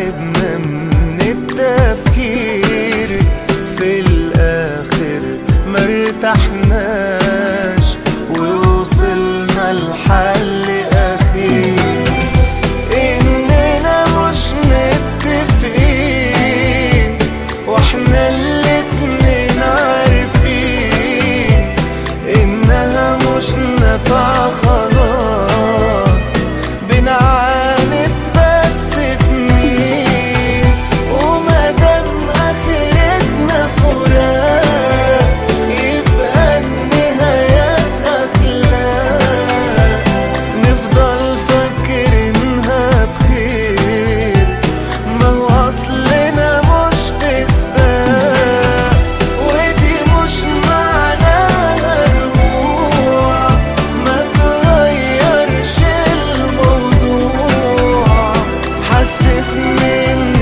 تعبنا من التفكير، في الآخر مرتحناش ووصلنا لحل أخير، إننا مش متفقين واحنا الاتنين عارفين إنها مش نافعة خلاص، بنعاند بس في مين، ومادام آخرتنا فراق يبقى النهايات أخلاق، نفضل فاكرينها بخير، ما هو أصلنا مش في سباق، ودي مش معناها رجوع، ما تغيرش الموضوع، حسسني